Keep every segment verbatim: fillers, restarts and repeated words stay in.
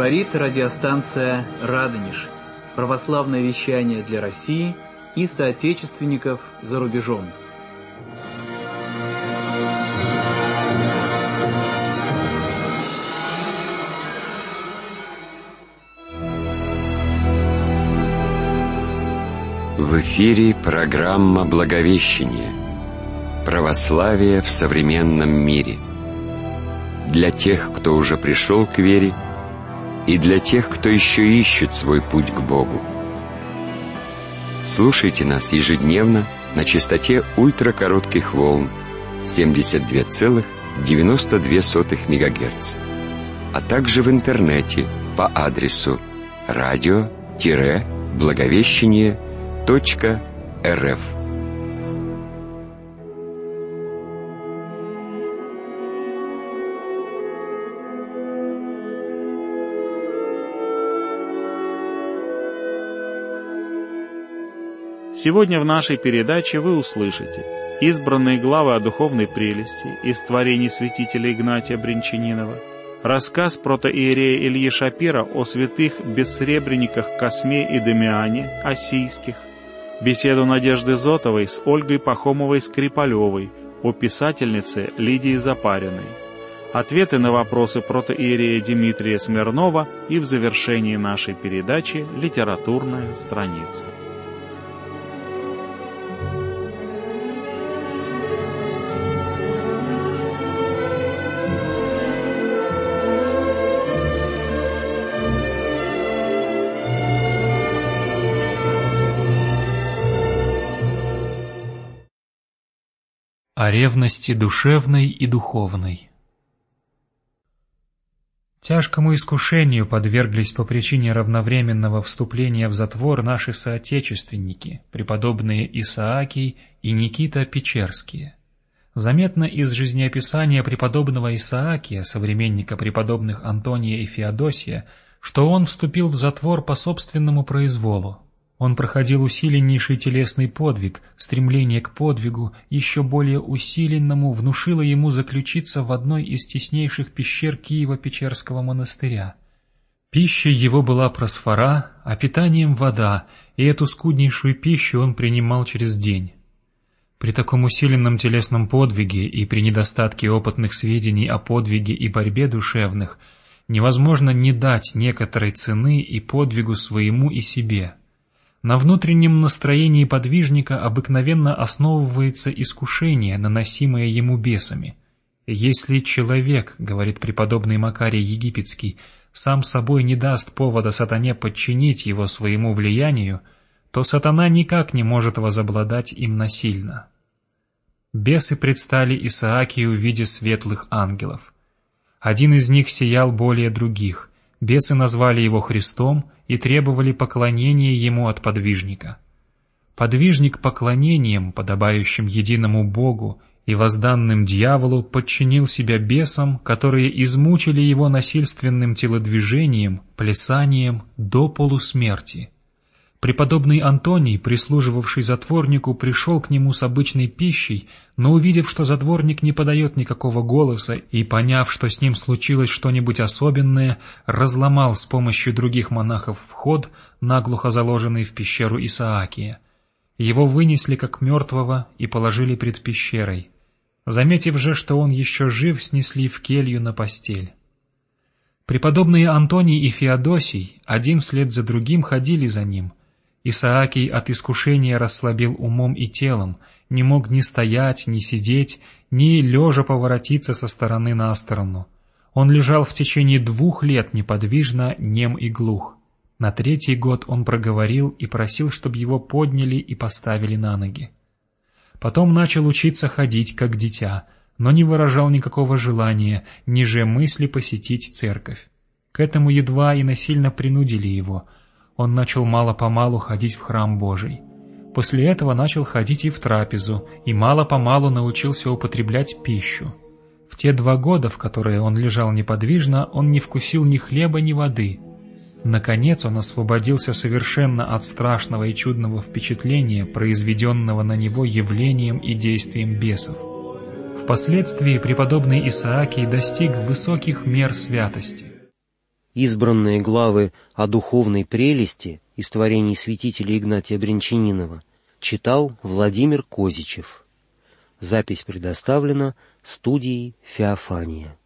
Говорит радиостанция «Радонеж». Православное вещание для России и соотечественников за рубежом. В эфире программа «Благовещение. Православие в современном мире». Для тех, кто уже пришел к вере, и для тех, кто еще ищет свой путь к Богу. Слушайте нас ежедневно на частоте ультракоротких волн семьдесят два целых девяносто две сотых мегагерца, а также в интернете по адресу радио-благовещение точка рф. Сегодня в нашей передаче вы услышите избранные главы о духовной прелести из творений святителя Игнатия Брянчанинова, рассказ протоиерея Ильи Шапира о святых бессребренниках Косме и Дамиане Осийских, беседу Надежды Зотовой с Ольгой Пахомовой-Скрипалевой о писательнице Лидии Запариной, ответы на вопросы протоиерея Дмитрия Смирнова и в завершении нашей передачи «Литературная страница». О ревности душевной и духовной. Тяжкому искушению подверглись по причине равновременного вступления в затвор наши соотечественники, преподобные Исаакий и Никита Печерские. Заметно из жизнеописания преподобного Исаакия, современника преподобных Антония и Феодосия, что он вступил в затвор по собственному произволу. Он проходил усиленнейший телесный подвиг, стремление к подвигу, еще более усиленному, внушило ему заключиться в одной из теснейших пещер Киево-Печерского монастыря. Пищей его была просфора, а питанием вода, и эту скуднейшую пищу он принимал через день. При таком усиленном телесном подвиге и при недостатке опытных сведений о подвиге и борьбе душевных невозможно не дать некоторой цены и подвигу своему и себе. На внутреннем настроении подвижника обыкновенно основывается искушение, наносимое ему бесами. «Если человек, — говорит преподобный Макарий Египетский, — сам собой не даст повода сатане подчинить его своему влиянию, то сатана никак не может возобладать им насильно». Бесы предстали Исаакию в виде светлых ангелов. Один из них сиял более других. Бесы назвали его Христом и требовали поклонения ему от подвижника. Подвижник поклонением, подобающим единому Богу и возданным дьяволу, подчинил себя бесам, которые измучили его насильственным телодвижением, плясанием до полусмерти. Преподобный Антоний, прислуживавший затворнику, пришел к нему с обычной пищей, но, увидев, что затворник не подает никакого голоса, и поняв, что с ним случилось что-нибудь особенное, разломал с помощью других монахов вход, наглухо заложенный в пещеру Исаакия. Его вынесли как мертвого и положили пред пещерой. Заметив же, что он еще жив, снесли в келью на постель. Преподобные Антоний и Феодосий один вслед за другим ходили за ним. Исаакий от искушения расслабил умом и телом, не мог ни стоять, ни сидеть, ни лежа поворотиться со стороны на сторону. Он лежал в течение двух лет неподвижно, нем и глух. На третий год он проговорил и просил, чтобы его подняли и поставили на ноги. Потом начал учиться ходить, как дитя, но не выражал никакого желания, ни же мысли посетить церковь. К этому едва и насильно принудили его. Он начал мало-помалу ходить в храм Божий. После этого начал ходить и в трапезу, и мало-помалу научился употреблять пищу. В те два года, в которые он лежал неподвижно, он не вкусил ни хлеба, ни воды. Наконец он освободился совершенно от страшного и чудного впечатления, произведенного на него явлением и действием бесов. Впоследствии преподобный Исаакий достиг высоких мер святости. Избранные главы о духовной прелести из творений святителя Игнатия Бринчанинова читал Владимир Козичев. Запись предоставлена студией «Феофания».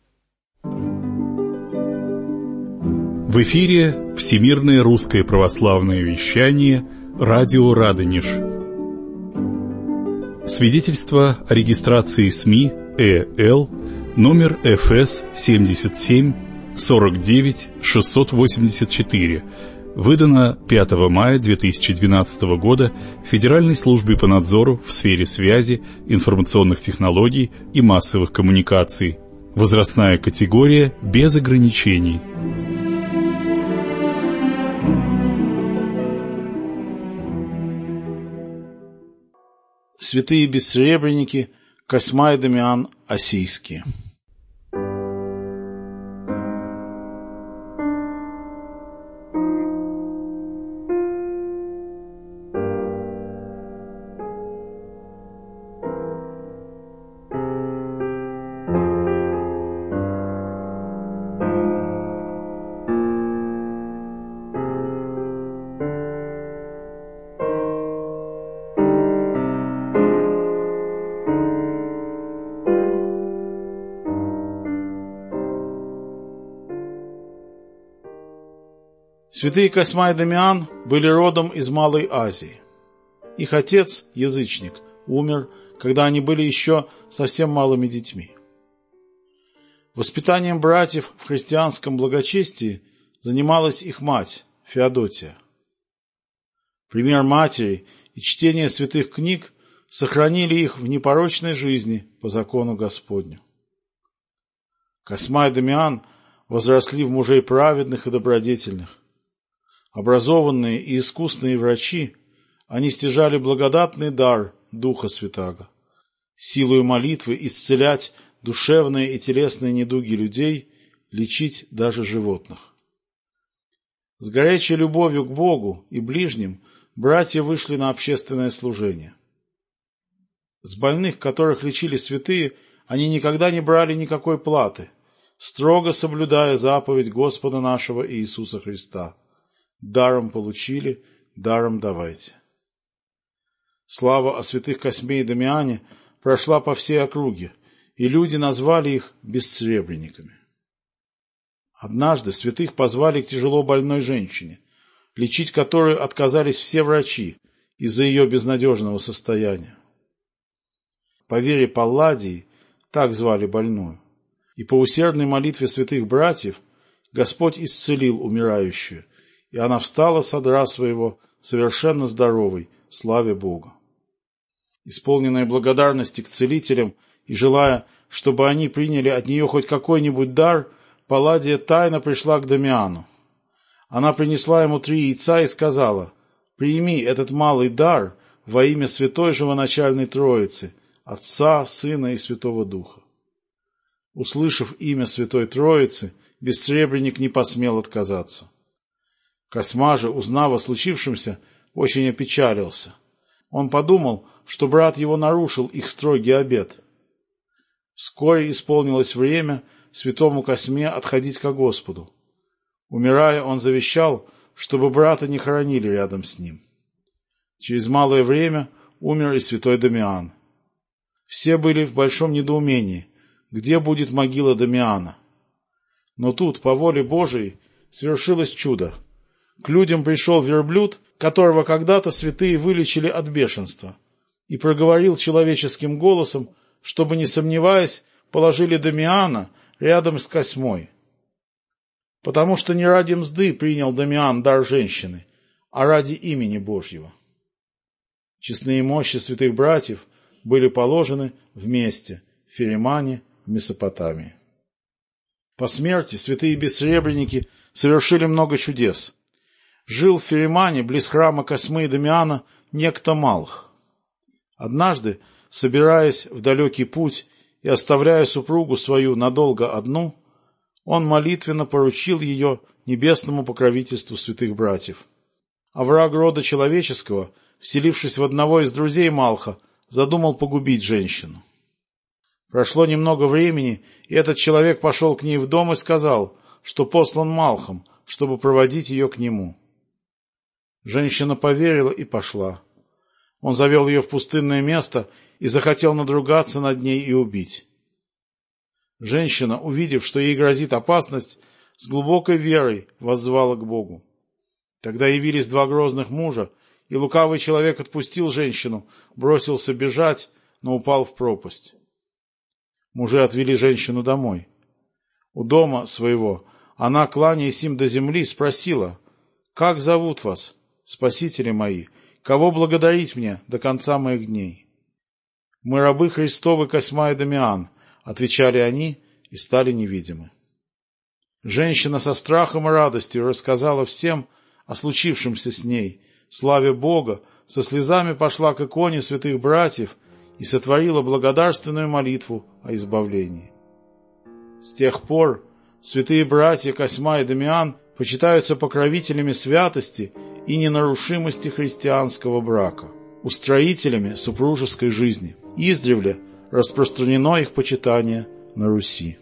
В эфире Всемирное русское православное вещание «Радио Радонеж». Свидетельство о регистрации СМИ ЭЛ номер эф эс семьдесят семь сорок девять шестьсот восемьдесят четыре, выдано пятого мая две тысячи двенадцатого года Федеральной службе по надзору в сфере связи, информационных технологий и массовых коммуникаций. Возрастная категория без ограничений. Святые бессребреники Косьма и Дамиан Осийские. Святые Косьма и Дамиан были родом из Малой Азии. Их отец, язычник, умер, когда они были еще совсем малыми детьми. Воспитанием братьев в христианском благочестии занималась их мать, Феодотия. Пример матери и чтение святых книг сохранили их в непорочной жизни по закону Господню. Косьма и Дамиан возросли в мужей праведных и добродетельных. Образованные и искусные врачи, они стяжали благодатный дар Духа Святаго, силою молитвы исцелять душевные и телесные недуги людей, лечить даже животных. С горячей любовью к Богу и ближним братья вышли на общественное служение. С больных, которых лечили святые, они никогда не брали никакой платы, строго соблюдая заповедь Господа нашего Иисуса Христа. Даром получили, даром давайте. Слава о святых Косьме и Дамиане прошла по всей округе, и люди назвали их бессребренниками. Однажды святых позвали к тяжело больной женщине, лечить которую отказались все врачи из-за ее безнадежного состояния. По вере Палладии, так звали больную, и по усердной молитве святых братьев Господь исцелил умирающую, и она встала с одра своего, совершенно здоровой, славе Бога. Исполненная благодарности к целителям и желая, чтобы они приняли от нее хоть какой-нибудь дар, Палладия тайно пришла к Дамиану. Она принесла ему три яйца и сказала: «Прими этот малый дар во имя Святой Живоначальной Троицы, Отца, Сына и Святого Духа». Услышав имя Святой Троицы, бессребренник не посмел отказаться. Косьма же, узнав о случившемся, очень опечалился. Он подумал, что брат его нарушил их строгий обет. Вскоре исполнилось время святому Косьме отходить ко Господу. Умирая, он завещал, чтобы брата не хоронили рядом с ним. Через малое время умер и святой Дамиан. Все были в большом недоумении, где будет могила Дамиана. Но тут, по воле Божией, свершилось чудо. К людям пришел верблюд, которого когда-то святые вылечили от бешенства, и проговорил человеческим голосом, чтобы, не сомневаясь, положили Дамиана рядом с Косьмой. Потому что не ради мзды принял Дамиан дар женщины, а ради имени Божьего. Честные мощи святых братьев были положены вместе в Феримане, в Месопотамии. По смерти святые бессребренники совершили много чудес. Жил в Феримане, близ храма Косьмы и Дамиана, некто Малх. Однажды, собираясь в далекий путь и оставляя супругу свою надолго одну, он молитвенно поручил ее небесному покровительству святых братьев. А враг рода человеческого, вселившись в одного из друзей Малха, задумал погубить женщину. Прошло немного времени, и этот человек пошел к ней в дом и сказал: что послан Малхом, чтобы проводить ее к нему. Женщина поверила и пошла. Он завел ее в пустынное место и захотел надругаться над ней и убить. Женщина, увидев, что ей грозит опасность, с глубокой верой воззвала к Богу. Тогда явились два грозных мужа, и лукавый человек отпустил женщину, бросился бежать, но упал в пропасть. Мужи отвели женщину домой. У дома своего она, кланяясь им до земли, спросила: «Как зовут вас, спасители мои? Кого благодарить мне до конца моих дней?» «Мы рабы Христовы Косьма и Дамиан», — отвечали они и стали невидимы. Женщина со страхом и радостью рассказала всем о случившемся с ней, славе Бога, со слезами пошла к иконе святых братьев и сотворила благодарственную молитву о избавлении. С тех пор святые братья Косьма и Дамиан почитаются покровителями святости и ненарушимости христианского брака, устроителями супружеской жизни. Издревле распространено их почитание на Руси.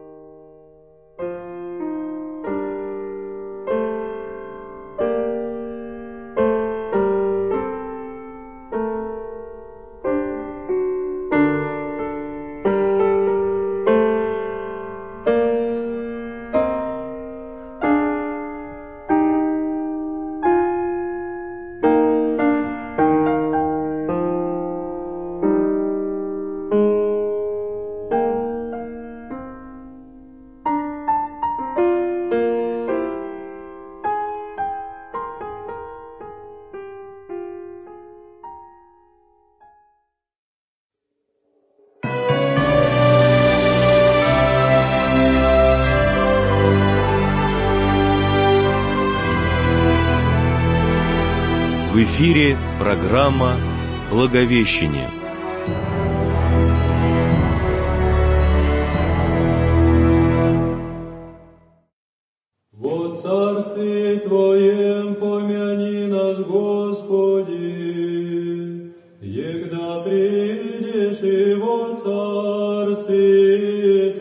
В эфире программа «Благовещение». Во царстве Твоем помяни нас, Господи, егда придешь и во царстве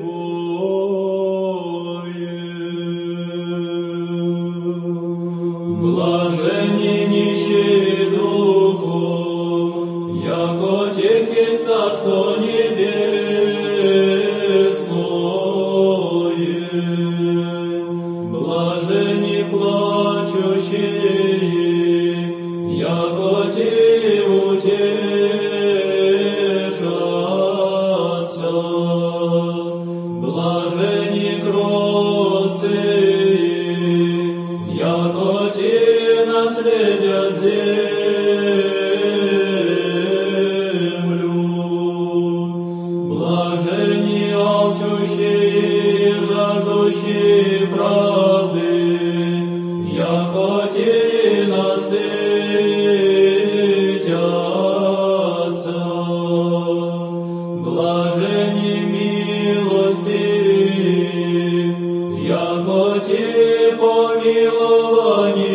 Твоем. Блаженни нищие духом, яко тех есть царство небесное. Блаженни плачущие, яко те утешатся. Блаженни кроткие, яко те наследят землю. Блаженни алчущие, жаждущие правды, яко те насытятся. Блаженни милостивые, яко те помиловани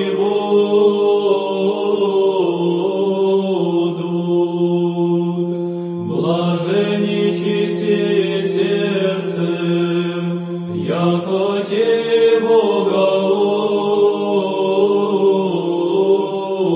будут. Блаженни чистые сердцем, яко те Бога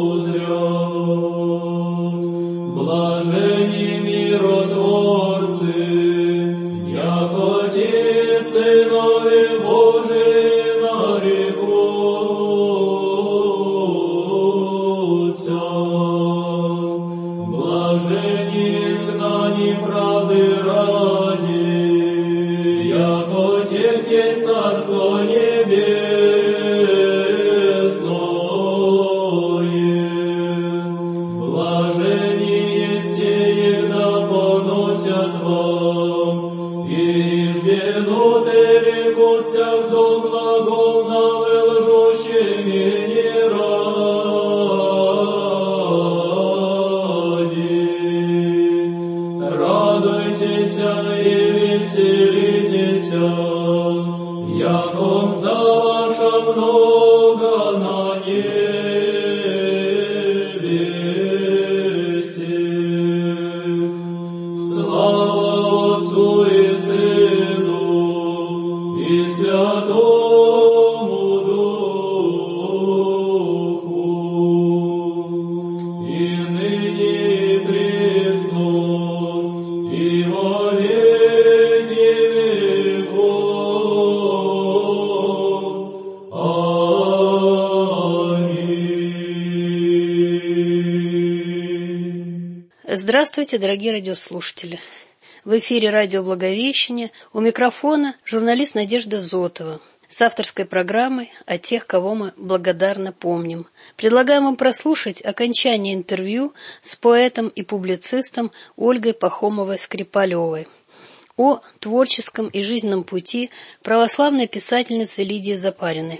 Здравствуйте, дорогие радиослушатели. В эфире радио «Благовещение». У микрофона журналист Надежда Зотова с авторской программой о тех, кого мы благодарно помним. Предлагаем вам прослушать окончание интервью с поэтом и публицистом Ольгой Пахомовой-Скрипалевой о творческом и жизненном пути православной писательницы Лидии Запариной.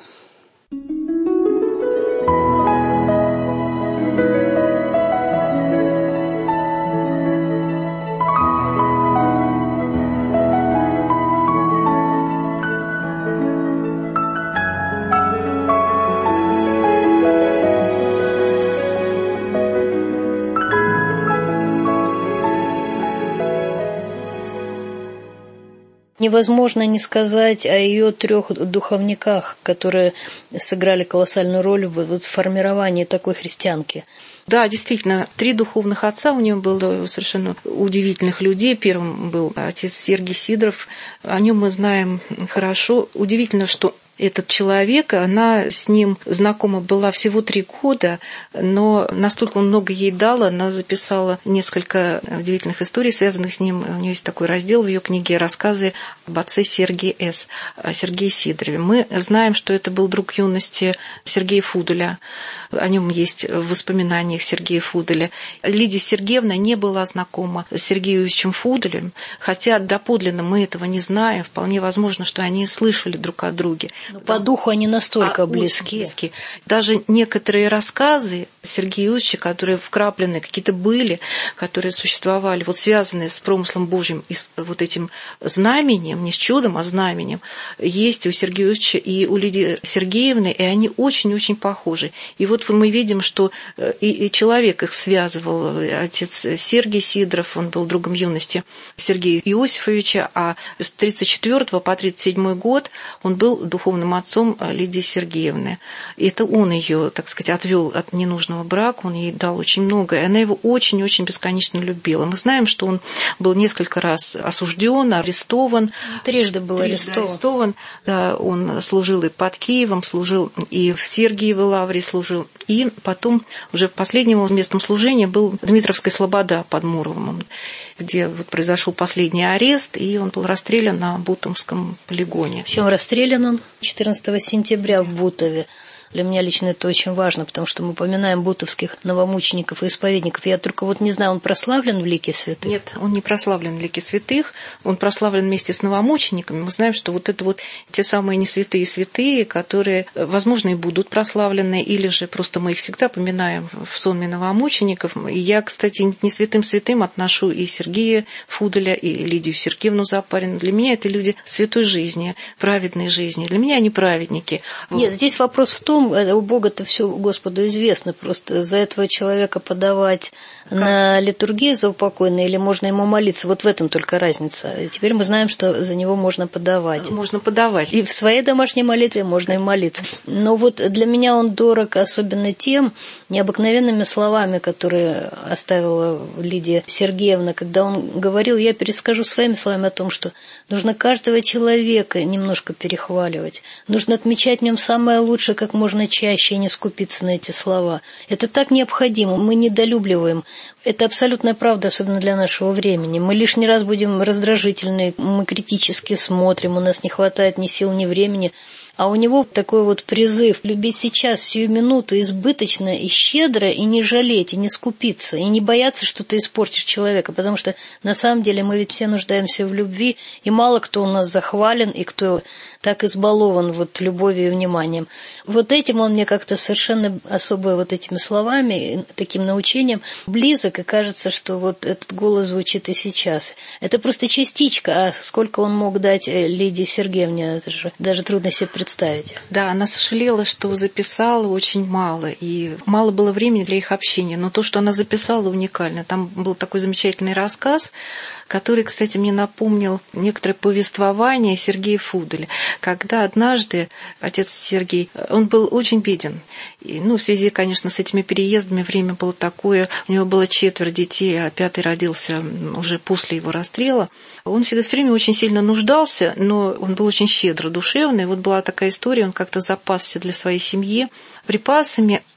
Невозможно не сказать о ее трех духовниках, которые сыграли колоссальную роль в, в формировании такой христианки. Да, действительно, три духовных отца у нее было совершенно удивительных людей. Первым был отец Сергий Сидоров. О нем мы знаем хорошо. Удивительно, что этот человек, она с ним знакома была всего три года, но настолько он много ей дал, она записала несколько удивительных историй, связанных с ним. У нее есть такой раздел в ее книге «Рассказы об отце Сергии С., Сергее Сидорове». Мы знаем, что это был друг юности Сергея Фуделя. О нем есть в воспоминаниях Сергея Фуделя. Лидия Сергеевна не была знакома с Сергеем Юрьевичем Фуделем, хотя доподлинно мы этого не знаем. Вполне возможно, что они слышали друг о друге. Но по духу они настолько а, близки. близки. Даже некоторые рассказы Сергея Юрьевича, которые вкраплены, какие-то были, которые существовали, вот связанные с промыслом Божьим и с вот этим знаменем, не с чудом, а знаменем, есть у Сергея Юрьевича и у Лидии Сергеевны, и они очень-очень похожи. И вот мы видим, что и, и человек их связывал. Отец Сергий Сидоров, он был другом юности Сергея Иосифовича, а с тридцать четвёртого по тридцать седьмой год он был духовным отцом Лидии Сергеевны. И это он ее, так сказать, отвел от ненужного брака, он ей дал очень много, и она его очень-очень бесконечно любила. Мы знаем, что он был несколько раз осужден, арестован. Трижды был Трижды арестован. арестован. Да, он служил и под Киевом, служил и в Сергиевой лавре служил. И потом уже последним местом служения был Дмитровская Слобода под Муромом, где вот произошел последний арест, и он был расстрелян на Бутовском полигоне. Причем расстрелян он четырнадцатого сентября в Бутове. Для меня лично это очень важно, потому что мы упоминаем бутовских новомучеников и исповедников. Я только вот не знаю, он прославлен в лике святых? Нет, он не прославлен в лике святых, он прославлен вместе с новомучениками. Мы знаем, что вот это вот те самые несвятые святые, которые, возможно, и будут прославлены, или же просто мы их всегда поминаем в сонме новомучеников. И я, кстати, не святым святым отношу и Сергея Фуделя, и Лидию Сергеевну Запарину. Для меня это люди святой жизни, праведной жизни. Для меня они праведники. Нет, здесь вопрос в том, у Бога-то все Господу известно, просто за этого человека подавать как? На литургию заупокойной или можно ему молиться, вот в этом только разница. И теперь мы знаем, что за него можно подавать. Можно подавать. И в своей домашней молитве можно и молиться. Но вот для меня он дорог особенно тем необыкновенными словами, которые оставила Лидия Сергеевна, когда он говорил, я перескажу своими словами о том, что нужно каждого человека немножко перехваливать, нужно отмечать в нем самое лучшее, как можно можно чаще и не скупиться на эти слова. Это так необходимо, мы недолюбливаем. Это абсолютная правда, особенно для нашего времени. Мы лишний раз будем раздражительны, мы критически смотрим, у нас не хватает ни сил, ни времени. А у него такой вот призыв любить сейчас, сию минуту, избыточно и щедро, и не жалеть, и не скупиться, и не бояться, что ты испортишь человека, потому что на самом деле мы ведь все нуждаемся в любви, и мало кто у нас захвален, и кто так избалован вот любовью и вниманием. Вот этим он мне как-то совершенно особо вот этими словами, таким научением близок, и кажется, что вот этот голос звучит и сейчас. Это просто частичка, а сколько он мог дать Лидии Сергеевне, это же даже трудно себе представить. Представить. Да, она сожалела, что записала очень мало, и мало было времени для их общения, но то, что она записала, уникально. Там был такой замечательный рассказ, который, кстати, мне напомнил некоторое повествование Сергея Фуделя, когда однажды отец Сергей, он был очень беден, и, ну, в связи, конечно, с этими переездами время было такое, у него было четверо детей, а пятый родился уже после его расстрела. Он всегда все время очень сильно нуждался, но он был очень щедро душевный. Вот была такая история, он как-то запасся для своей семьи припасами,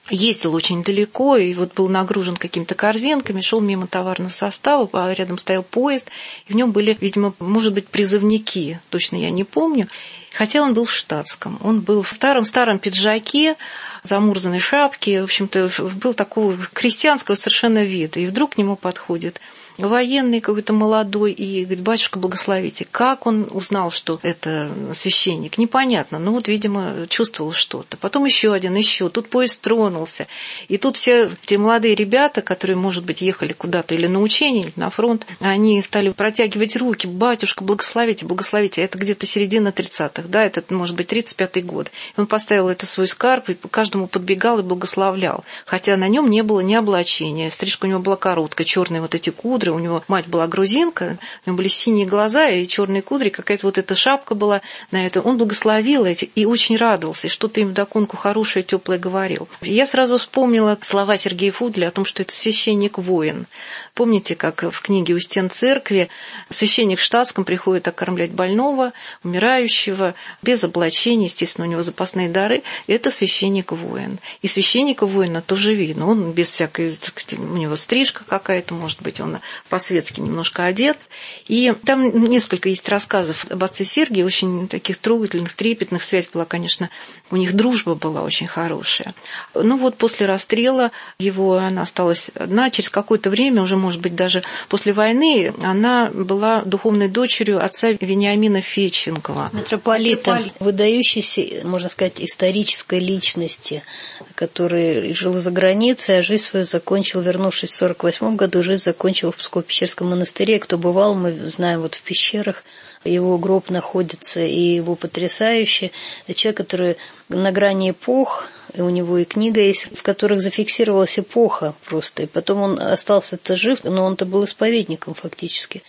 ездил очень далеко и вот был нагружен какими-то корзинками, шел мимо товарного состава, а рядом стоял поезд, и в нем были, видимо, может быть, призывники, точно я не помню, хотя он был в штатском. Он был в старом-старом пиджаке, замурзанной шапке, в общем-то, был такого крестьянского совершенно вида. И вдруг к нему подходит военный какой-то молодой и говорит: батюшка, благословите. Как он узнал, что это священник? Непонятно. Ну вот, видимо, чувствовал что-то. Потом еще один, еще. Тут поезд тронулся. И тут все те молодые ребята, которые, может быть, ехали куда-то или на учение, или на фронт, они стали протягивать руки: батюшка, благословите, благословите. Это где-то середина тридцатых, да, это, может быть, тридцать пятый год. И он поставил это свой скарб и каждому подбегал и благословлял. Хотя на нем не было ни облачения. Стрижка у него была короткая, черные вот эти кудры. У него мать была грузинка, у него были синие глаза и черные кудри, какая-то вот эта шапка была на это. Он благословил эти и очень радовался, и что-то им вдогонку хорошее, теплое говорил. И я сразу вспомнила слова Сергея Фудля о том, что это священник-воин. Помните, как в книге «У стен церкви» священник в штатском приходит окормлять больного, умирающего, без облачения, естественно, у него запасные дары. Это священник-воин. И священника-воина тоже видно. Он без всякой... У него стрижка какая-то, может быть, он по-светски немножко одет. И там несколько есть рассказов об отце Сергии, очень таких трогательных, трепетных. Связь была, конечно, у них дружба была очень хорошая. Ну вот после расстрела его, она осталась одна. Через какое-то время, уже, может быть, даже после войны, она была духовной дочерью отца Вениамина Федченкова. Митрополита, Митрополит. Выдающейся, можно сказать, исторической личности, который жил за границей, а жизнь свою закончил, вернувшись в сорок восьмом году, жизнь закончил в Псково-Печерском монастыре. Кто бывал, мы знаем, вот в пещерах его гроб находится, и его потрясающий. Это человек, который на грани эпох, и у него и книга есть, в которых зафиксировалась эпоха просто. И потом он остался-то жив, но он-то был исповедником фактически.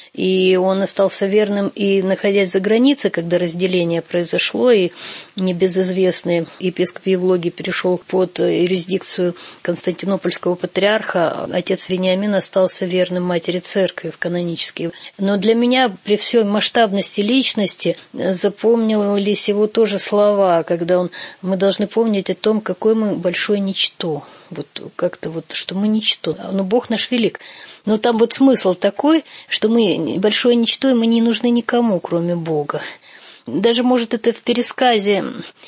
И он остался верным, и находясь за границей, когда разделение произошло, и небезызвестный епископ Евлогий перешел под юрисдикцию Константинопольского патриарха, отец Вениамин остался верным матери церкви в канонической. Но для меня при всей масштабности личности запомнились его тоже слова, когда он: мы должны помнить о том, какое мы большое ничто. Вот как-то вот, что мы ничто. Но Бог наш велик. Но там вот смысл такой, что мы большое ничто, и мы не нужны никому, кроме Бога. Даже, может, это в пересказе,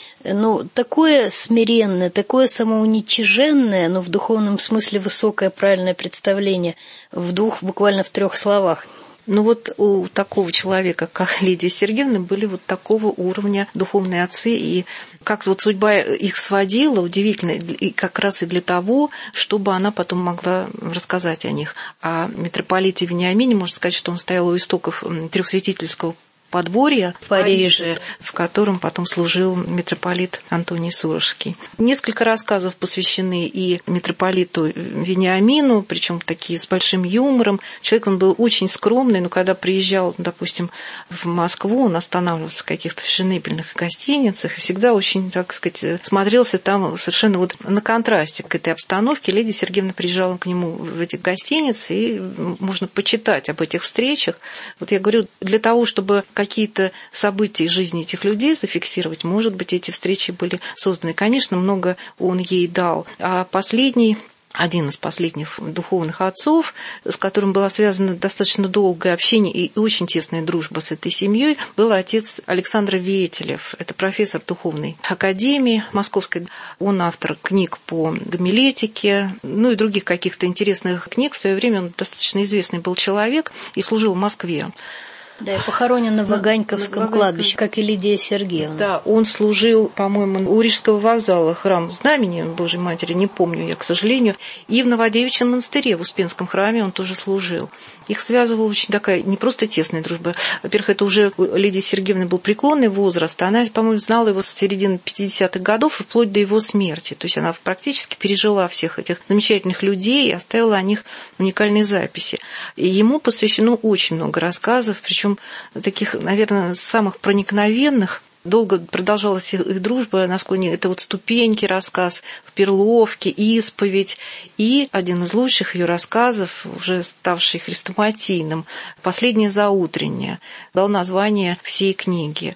ну, такое смиренное, такое самоуничиженное, но в духовном смысле высокое, правильное представление в двух, буквально в трех словах. Ну вот у такого человека, как Лидия Сергеевна, были вот такого уровня духовные отцы, и как вот судьба их сводила, удивительно, и как раз и для того, чтобы она потом могла рассказать о них. А митрополите Вениамине, можно сказать, что он стоял у истоков трехсвятительского подворья в Париже, в котором потом служил митрополит Антоний Сурожский. Несколько рассказов посвящены и митрополиту Вениамину, причем такие с большим юмором. Человек он был очень скромный, но когда приезжал, допустим, в Москву, он останавливался в каких-то фешенебельных гостиницах и всегда очень, так сказать, смотрелся там совершенно вот на контрасте к этой обстановке. Лидия Сергеевна приезжала к нему в эти гостиницы, и можно почитать об этих встречах. Вот я говорю, для того, чтобы какие-то события из жизни этих людей зафиксировать, может быть, эти встречи были созданы. Конечно, много он ей дал. А последний, один из последних духовных отцов, с которым была связана достаточно долгое общение и очень тесная дружба с этой семьей, был отец Александр Ветелев. Это профессор духовной академии московской. Он автор книг по гомилетике, ну и других каких-то интересных книг. В свое время он достаточно известный был человек и служил в Москве. Да, и похоронен на Ваганьковском на кладбище, как и Лидия Сергеевна. Да, он служил, по-моему, у Рижского вокзала, храм Знамени Божьей Матери, не помню я, к сожалению, и в Новодевичьем монастыре, в Успенском храме он тоже служил. Их связывала очень такая не просто тесная дружба. Во-первых, это уже у Лидии Сергеевны был преклонный возраст, она, по-моему, знала его с середины пятидесятых годов и вплоть до его смерти. То есть она практически пережила всех этих замечательных людей и оставила о них уникальные записи. И ему посвящено очень много рассказов, причем таких, наверное, самых проникновенных. Долго продолжалась их, их дружба на склоне. Это вот «Ступеньки» рассказ, «В Перловке», «Исповедь». И один из лучших ее рассказов, уже ставший хрестоматийным, «Последнее заутреннее», дал название всей книге.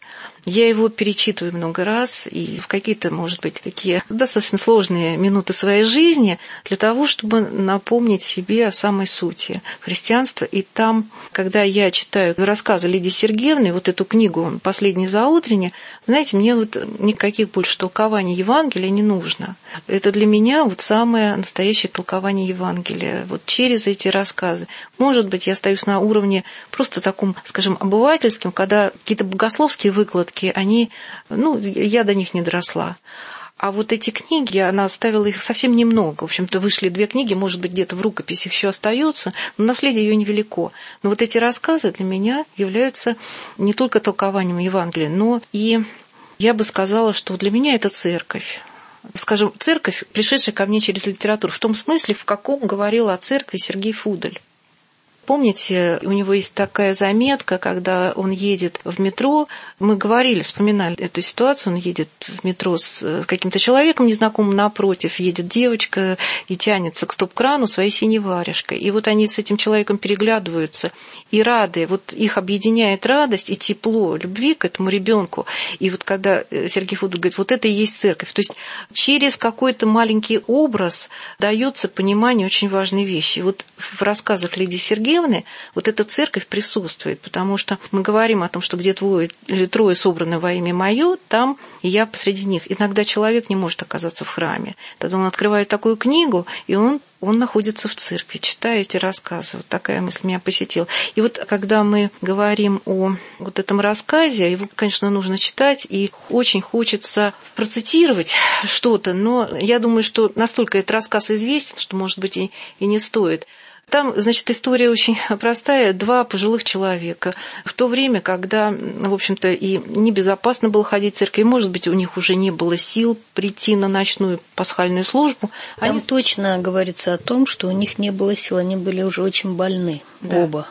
Я его перечитываю много раз, и в какие-то, может быть, такие достаточно сложные минуты своей жизни для того, чтобы напомнить себе о самой сути христианства. И там, когда я читаю рассказы Лидии Сергеевны, вот эту книгу «Последний заутренне», знаете, мне вот никаких больше толкований Евангелия не нужно. Это для меня вот самое настоящее толкование Евангелия. Вот через эти рассказы. Может быть, я остаюсь на уровне просто таком, скажем, обывательским, когда какие-то богословские выкладки, они, ну, я до них не доросла. А вот эти книги, она оставила их совсем немного. В общем-то, вышли две книги, может быть, где-то в рукописях еще остается, но наследие ее невелико. Но вот эти рассказы для меня являются не только толкованием Евангелия, но и, я бы сказала, что для меня это церковь. Скажем, церковь, пришедшая ко мне через литературу, в том смысле, в каком говорил о церкви Сергей Фудель. Помните, у него есть такая заметка, когда он едет в метро, мы говорили, вспоминали эту ситуацию, он едет в метро с каким-то человеком незнакомым, напротив едет девочка и тянется к стоп-крану своей синей варежкой. И вот они с этим человеком переглядываются и рады, вот их объединяет радость и тепло любви к этому ребенку. И вот когда Сергей Фудель говорит, вот это и есть церковь, то есть через какой-то маленький образ дается понимание очень важной вещи. И вот в рассказах Лидии Сергеевны вот эта церковь присутствует, потому что мы говорим о том, что где двое или трое собраны во имя Мое, там и я посреди них. Иногда человек не может оказаться в храме. Тогда он открывает такую книгу, и он, он находится в церкви, читая эти рассказы. Вот такая мысль меня посетила. И вот когда мы говорим о вот этом рассказе, его, конечно, нужно читать, и очень хочется процитировать что-то, но я думаю, что настолько этот рассказ известен, что, может быть, и, и не стоит. Там, значит, история очень простая. Два пожилых человека. В то время, когда, в общем-то, и небезопасно было ходить в церковь, и, может быть, у них уже не было сил прийти на ночную пасхальную службу. Там Они... точно говорится о том, что у них не было сил, они были уже очень больны, да. Оба.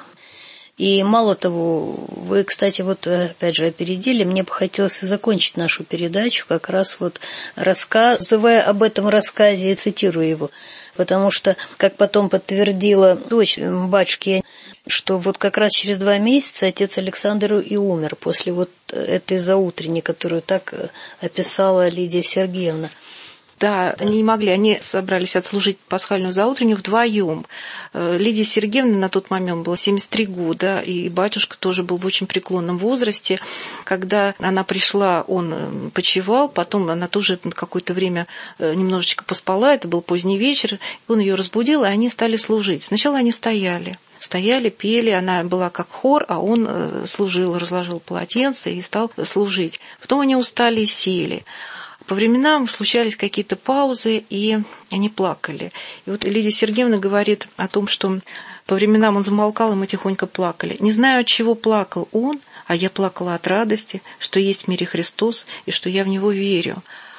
И мало того, вы, кстати, вот опять же опередили, мне бы хотелось и закончить нашу передачу, как раз вот рассказывая об этом рассказе и цитируя его. Потому что, как потом подтвердила дочь батюшки, что вот как раз через два месяца отец Александр и умер после вот этой заутренней, которую так описала Лидия Сергеевна. Да, они не могли, они собрались отслужить пасхальную заутреннюю вдвоем. Лидии Сергеевне на тот момент было семьдесят три года, и батюшка тоже был в очень преклонном возрасте. Когда она пришла, он почивал, потом она тоже какое-то время немножечко поспала, это был поздний вечер, он ее разбудил, и они стали служить. Сначала они стояли. Стояли, пели, она была как хор, а он служил, разложил полотенце и стал служить. Потом они устали и сели. По временам случались какие-то паузы, и они плакали. И вот Лидия Сергеевна говорит о том, что по временам он замолкал, и мы тихонько плакали. Не знаю, от чего плакал он, а я плакала от радости, что есть в мире Христос, и что я в Него верю.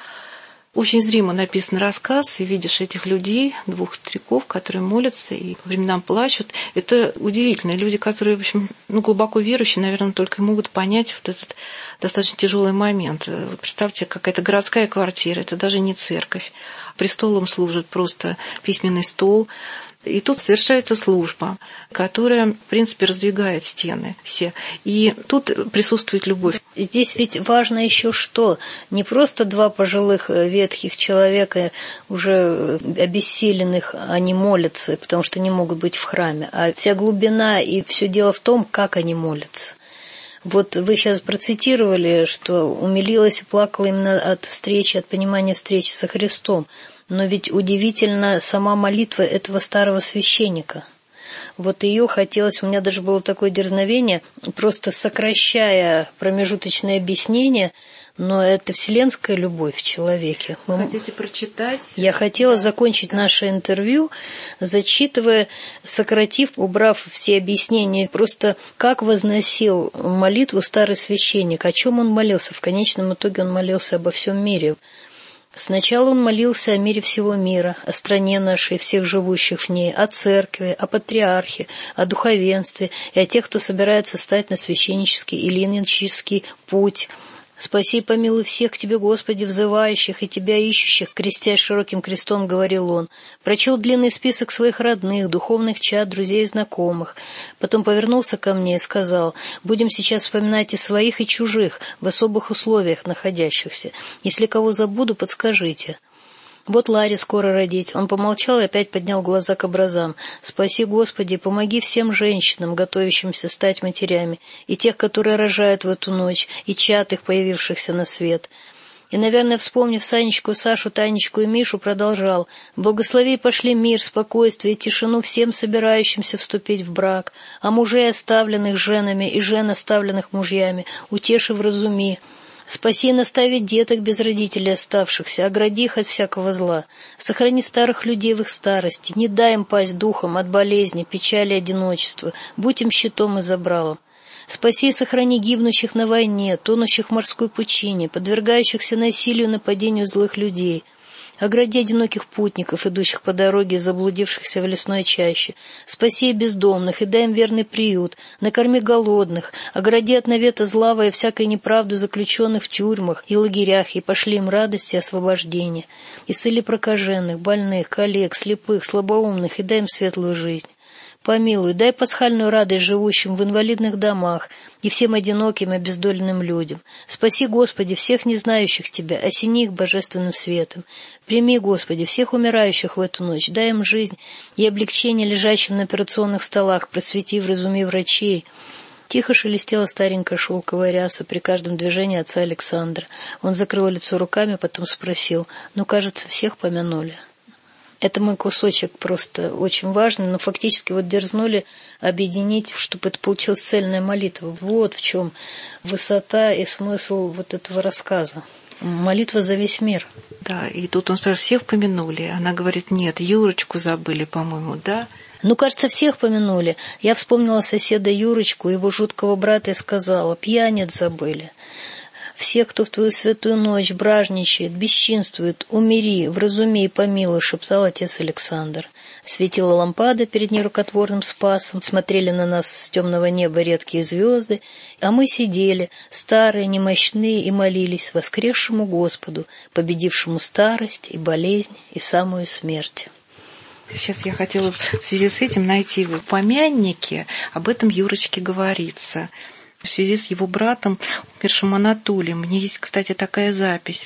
Очень зримо написан рассказ, и видишь этих людей, двух стариков, которые молятся и по временам плачут. Это удивительно. Люди, которые, в общем, ну, глубоко верующие, наверное, только и могут понять вот этот достаточно тяжелый момент. Вот представьте, какая-то городская квартира, это даже не церковь. Престолом служит просто письменный стол. И тут совершается служба, которая, в принципе, раздвигает стены все. И тут присутствует любовь. Здесь ведь важно еще что? Не просто два пожилых ветхих человека, уже обессиленных, они молятся, потому что не могут быть в храме, а вся глубина и все дело в том, как они молятся. Вот вы сейчас процитировали, что умилилась и плакала именно от встречи, от понимания встречи со Христом. Но ведь удивительно сама молитва этого старого священника. Вот ее хотелось, у меня даже было такое дерзновение, просто сокращая промежуточное объяснение, но это вселенская любовь в человеке. Мы... Хотите прочитать? Я хотела закончить наше интервью, зачитывая, сократив, убрав все объяснения, просто как возносил молитву старый священник, о чем он молился. В конечном итоге он молился обо всем мире. Сначала он молился о мире всего мира, о стране нашей, всех живущих в ней, о церкви, о патриархе, о духовенстве и о тех, кто собирается стать на священнический или иноческий путь. Спаси и помилуй всех к Тебе, Господи, взывающих и Тебя ищущих, крестясь широким крестом, говорил он. Прочел длинный список своих родных, духовных чад, друзей и знакомых. Потом повернулся ко мне и сказал: будем сейчас вспоминать и своих, и чужих, в особых условиях находящихся. Если кого забуду, подскажите. Вот Ларе скоро родить. Он помолчал и опять поднял глаза к образам. Спаси, Господи, помоги всем женщинам, готовящимся стать матерями, и тех, которые рожают в эту ночь, и чад их, появившихся на свет. И, наверное, вспомнив Санечку, Сашу, Танечку и Мишу, продолжал: благослови и пошли мир, спокойствие и тишину всем собирающимся вступить в брак, а мужей, оставленных женами, и жен, оставленных мужьями, утеши вразуми. Спаси и настави деток без родителей оставшихся, огради их от всякого зла. Сохрани старых людей в их старости, не дай им пасть духом от болезни, печали и одиночества, будь им щитом и забралом. Спаси и сохрани гибнущих на войне, тонущих в морской пучине, подвергающихся насилию и нападению злых людей. Огради одиноких путников, идущих по дороге, заблудившихся в лесной чаще. Спаси и бездомных, и дай им верный приют. Накорми голодных, огради от навета зла и всякой неправды заключенных в тюрьмах и лагерях, и пошли им радость и освобождение. Исцели прокаженных, больных, коллег, слепых, слабоумных, и дай им светлую жизнь. Помилуй, дай пасхальную радость живущим в инвалидных домах и всем одиноким и обездоленным людям. Спаси, Господи, всех не знающих Тебя, осени их божественным светом. Прими, Господи, всех умирающих в эту ночь, дай им жизнь и облегчение лежащим на операционных столах, просвети, вразуми врачей. Тихо шелестела старенькая шелковая ряса при каждом движении отца Александра. Он закрыл лицо руками, потом спросил: ну, кажется, всех помянули. Это мой кусочек просто очень важный, но фактически вот дерзнули объединить, чтобы это получилась цельная молитва. Вот в чем высота и смысл вот этого рассказа. Молитва за весь мир. Да, и тут он спрашивает: всех помянули? Она говорит: нет, Юрочку забыли, по-моему, да? Ну, кажется, всех помянули. Я вспомнила соседа Юрочку, его жуткого брата, и сказала: пьяниц забыли. Всех, кто в твою святую ночь бражничает, бесчинствует, умири, вразуми и помилуй, шептал отец Александр. Светила лампада перед нерукотворным спасом, смотрели на нас с темного неба редкие звезды, а мы сидели, старые, немощные, и молились воскресшему Господу, победившему старость и болезнь и самую смерть. Сейчас я хотела в связи с этим найти в помяннике, об этом Юрочке говорится. В связи с его братом, умершим Анатолием. Мне есть, кстати, такая запись.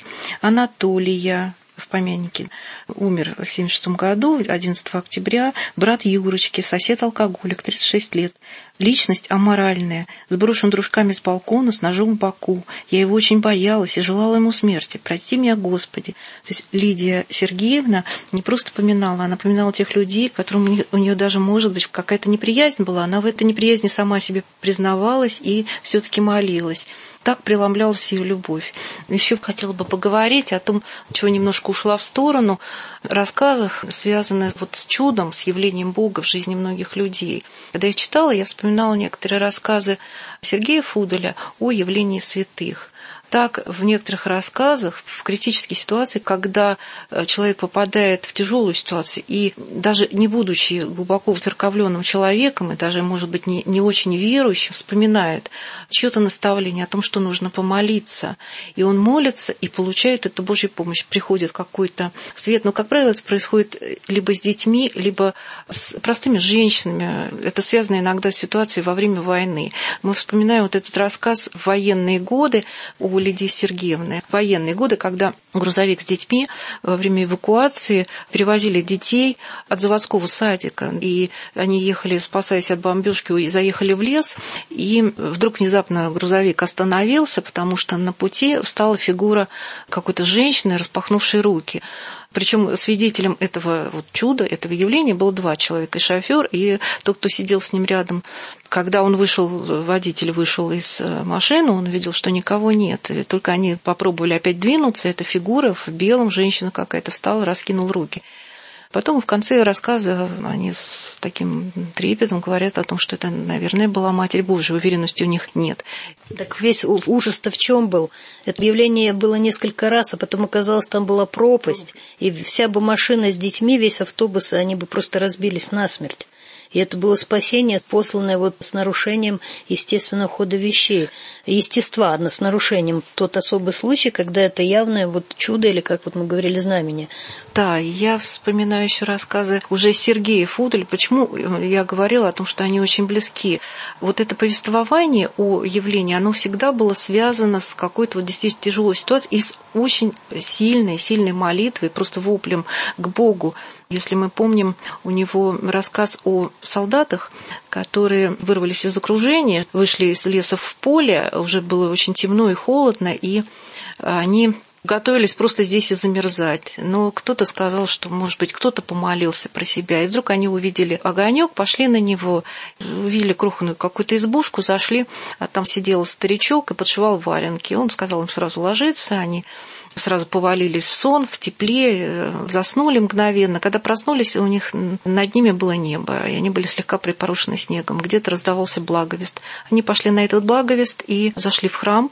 Анатолия в помяннике умер в семьдесят шестом году, одиннадцатого октября, брат Юрочки, сосед-алкоголик, тридцать шесть лет. Личность аморальная, сброшен дружками с балкона с ножом в боку. Я его очень боялась и желала ему смерти. Прости меня, Господи. То есть Лидия Сергеевна не просто поминала, она поминала тех людей, которым у нее даже, может быть, какая-то неприязнь была. Она в этой неприязни сама себе признавалась и все-таки молилась. Так преломлялась ее любовь. Еще хотела бы поговорить о том, чего немножко ушла в сторону, рассказах, связанных вот с чудом, с явлением Бога в жизни многих людей. Когда я читала, я вспоминала некоторые рассказы Сергея Фуделя о явлении святых. Так, в некоторых рассказах, в критической ситуации, когда человек попадает в тяжелую ситуацию, и даже не будучи глубоко воцерковленным человеком, и даже, может быть, не, не очень верующим, вспоминает чье-то наставление о том, что нужно помолиться. И он молится и получает эту Божью помощь. Приходит какой-то свет. Но, как правило, это происходит либо с детьми, либо с простыми женщинами. Это связано иногда с ситуацией во время войны. Мы вспоминаем вот этот рассказ в военные годы у Лидии Сергеевны. В военные годы, когда грузовик с детьми во время эвакуации перевозили детей от заводского садика, и они ехали, спасаясь от бомбежки, и заехали в лес, и вдруг внезапно грузовик остановился, потому что на пути встала фигура какой-то женщины, распахнувшей руки. Причем свидетелем этого вот чуда, этого явления было два человека, и шофер, и тот, кто сидел с ним рядом. Когда он вышел, водитель вышел из машины, он увидел, что никого нет. И только они попробовали опять двинуться, эта фигура в белом, женщина какая-то встала, раскинула руки. Потом в конце рассказа они с таким трепетом говорят о том, что это, наверное, была Матерь Божия, уверенности у них нет. Так весь ужас-то в чем был? Это явление было несколько раз, а потом оказалось, там была пропасть, и вся бы машина с детьми, весь автобус, они бы просто разбились насмерть. И это было спасение, посланное вот с нарушением естественного хода вещей, естества, с нарушением. Тот особый случай, когда это явное вот чудо, или, как вот мы говорили, знамение. Да, я вспоминаю еще рассказы уже Сергея Фуделя. Почему я говорила о том, что они очень близки? Вот это повествование о явлении, оно всегда было связано с какой-то вот действительно тяжелой ситуацией и с очень сильной, сильной молитвой, просто воплем к Богу. Если мы помним, у него рассказ о солдатах, которые вырвались из окружения, вышли из леса в поле, уже было очень темно и холодно, и они готовились просто здесь и замерзать. Но кто-то сказал, что, может быть, кто-то помолился про себя. И вдруг они увидели огонек, пошли на него, увидели крохотную какую-то избушку, зашли, а там сидел старичок и подшивал валенки. Он сказал им сразу ложиться, они сразу повалились в сон, в тепле, заснули мгновенно. Когда проснулись, у них над ними было небо, и они были слегка припорошены снегом. Где-то раздавался благовест. Они пошли на этот благовест и зашли в храм.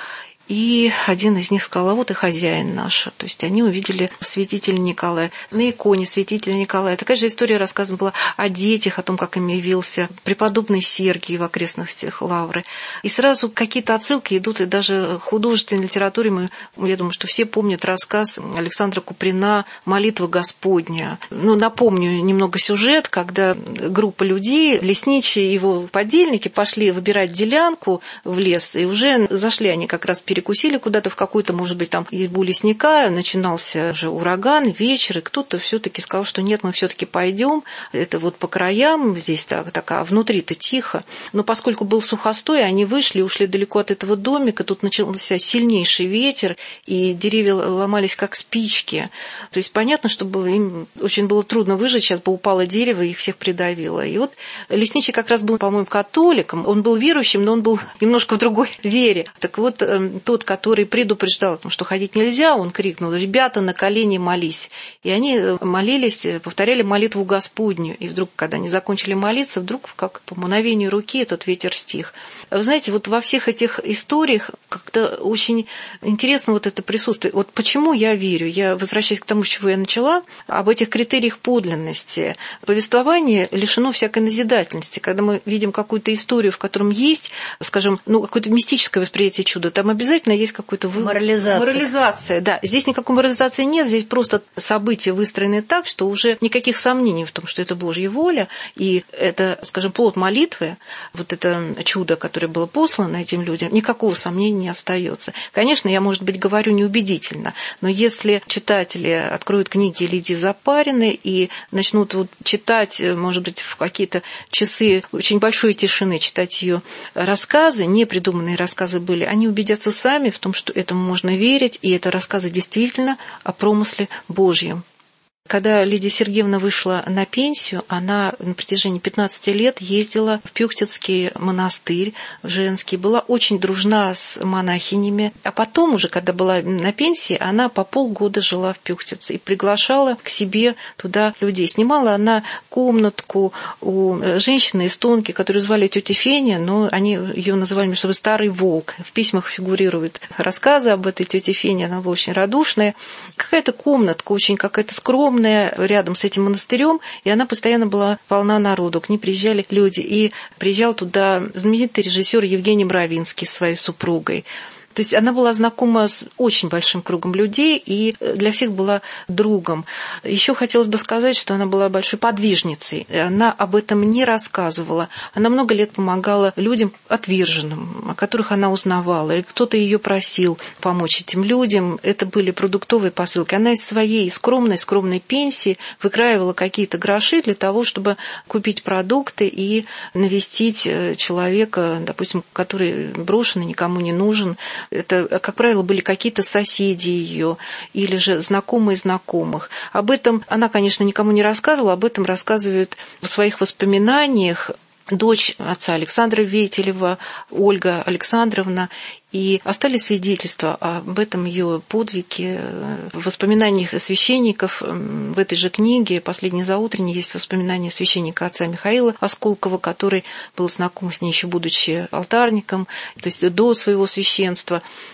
И один из них сказал: а вот и хозяин наш. То есть они увидели святителя Николая. На иконе святителя Николая. Такая же история рассказана была о детях, о том, как им явился преподобный Сергий в окрестностях Лавры. И сразу какие-то отсылки идут, и даже в художественной литературе, мы, я думаю, что все помнят рассказ Александра Куприна «Молитва Господня». Ну, напомню немного сюжет, когда группа людей, лесничие и его подельники, пошли выбирать делянку в лес, и уже зашли они как раз перекусили куда-то в какую-то, может быть, там избу лесника, начинался уже ураган, вечер, и кто-то все-таки сказал, что нет, мы все-таки пойдем, это вот по краям, здесь так, так, а внутри-то тихо. Но поскольку был сухостой, они вышли, ушли далеко от этого домика, тут начался сильнейший ветер, и деревья ломались как спички. То есть понятно, что было, им очень было трудно выжить, сейчас бы упало дерево, и их всех придавило. И вот лесничий как раз был, по-моему, католиком, он был верующим, но он был немножко в другой вере. Так вот, тот, который предупреждал, что ходить нельзя, он крикнул: ребята, на колени молись. И они молились, повторяли молитву Господню. И вдруг, когда они закончили молиться, вдруг, как по мановению руки, этот ветер стих. Вы знаете, вот во всех этих историях как-то очень интересно вот это присутствие. Вот почему я верю? Я возвращаюсь к тому, с чего я начала, об этих критериях подлинности. Повествование лишено всякой назидательности. Когда мы видим какую-то историю, в котором есть, скажем, ну, какое-то мистическое восприятие чуда, там обязательно есть какой-то вывод. Морализация. Морализация, да. Здесь никакой морализации нет, здесь просто события выстроены так, что уже никаких сомнений в том, что это Божья воля, и это, скажем, плод молитвы, вот это чудо, которое было послано этим людям, никакого сомнения не остается. Конечно, я, может быть, говорю неубедительно, но если читатели откроют книги Лидии Запариной и начнут вот читать, может быть, в какие-то часы очень большой тишины, читать ее рассказы, непридуманные рассказы были, они убедятся сами в том, что этому можно верить, и это рассказы действительно о промысле Божьем. Когда Лидия Сергеевна вышла на пенсию, она на протяжении пятнадцати лет ездила в Пюхтицкий монастырь, в женский, была очень дружна с монахинями. А потом уже, когда была на пенсии, она по полгода жила в Пюхтице и приглашала к себе туда людей. Снимала она комнатку у женщины из Тонки, которую звали тетя Феня, но они ее называли между собой «Старый волк». В письмах фигурируют рассказы об этой тете Фене, она была очень радушная. Какая-то комнатка, очень какая-то скромная, рядом с этим монастырем, и она постоянно была полна народу, к ней приезжали люди, и приезжал туда знаменитый режиссер Евгений Мравинский с своей супругой. То есть она была знакома с очень большим кругом людей и для всех была другом. Еще хотелось бы сказать, что она была большой подвижницей. Она об этом не рассказывала. Она много лет помогала людям отверженным, о которых она узнавала. И кто-то ее просил помочь этим людям. Это были продуктовые посылки. Она из своей скромной-скромной пенсии выкраивала какие-то гроши для того, чтобы купить продукты и навестить человека, допустим, который брошен и никому не нужен. Это, как правило, были какие-то соседи ее или же знакомые знакомых. Об этом она, конечно, никому не рассказывала, об этом рассказывает в своих воспоминаниях дочь отца Александра Ветелева, Ольга Александровна. И остались свидетельства об этом ее подвиге. В воспоминаниях священников в этой же книге «Последний заутренний» есть воспоминания священника отца Михаила Осколкова, который был знаком с ней еще будучи алтарником, то есть до своего священства.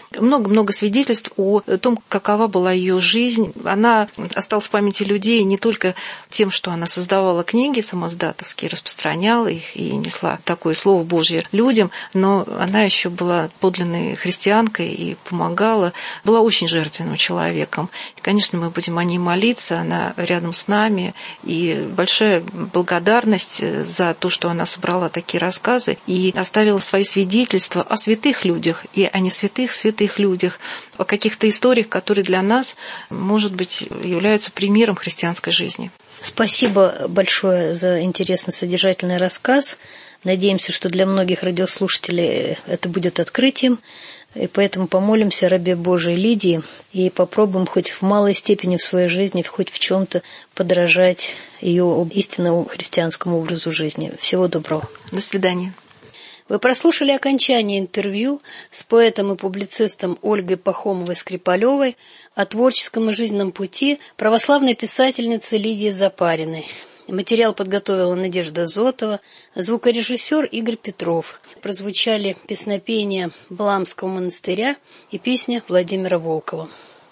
Много-много свидетельств о том, какова была ее жизнь. Она осталась в памяти людей не только тем, что она создавала книги самоздатовские, распространяла их и несла такое слово Божье людям, но она еще была подлинной христианкой и помогала, была очень жертвенным человеком. И, конечно, мы будем о ней молиться, она рядом с нами, и большая благодарность за то, что она собрала такие рассказы и оставила свои свидетельства о святых людях и о не святых святых людях, о каких-то историях, которые для нас, может быть, являются примером христианской жизни. Спасибо большое за интересный содержательный рассказ. Надеемся, что для многих радиослушателей это будет открытием. И поэтому помолимся рабе Божией Лидии и попробуем хоть в малой степени в своей жизни, хоть в чем-то подражать ее истинному христианскому образу жизни. Всего доброго. До свидания. Вы прослушали окончание интервью с поэтом и публицистом Ольгой Пахомовой-Скрипалевой о творческом и жизненном пути православной писательницы Лидии Запариной. Материал подготовила Надежда Зотова, звукорежиссер Игорь Петров. Прозвучали песнопения Вламского монастыря и песня Владимира Волкова.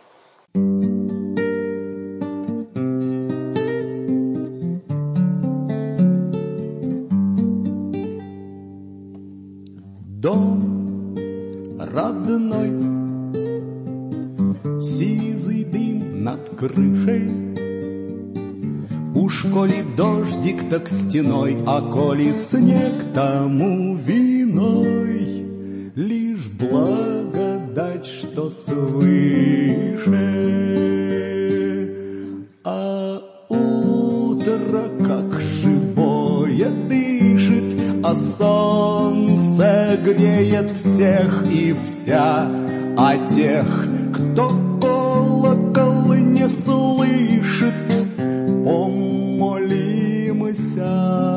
Дом родной, сизый дым над крышей. Уж коли дождик, так стеной, а коли снег, тому виной. Лишь благодать, что свыше. А утро, как живое, дышит, а солнце греет всех и вся. А тех, кто колокол не слышит, помолимся.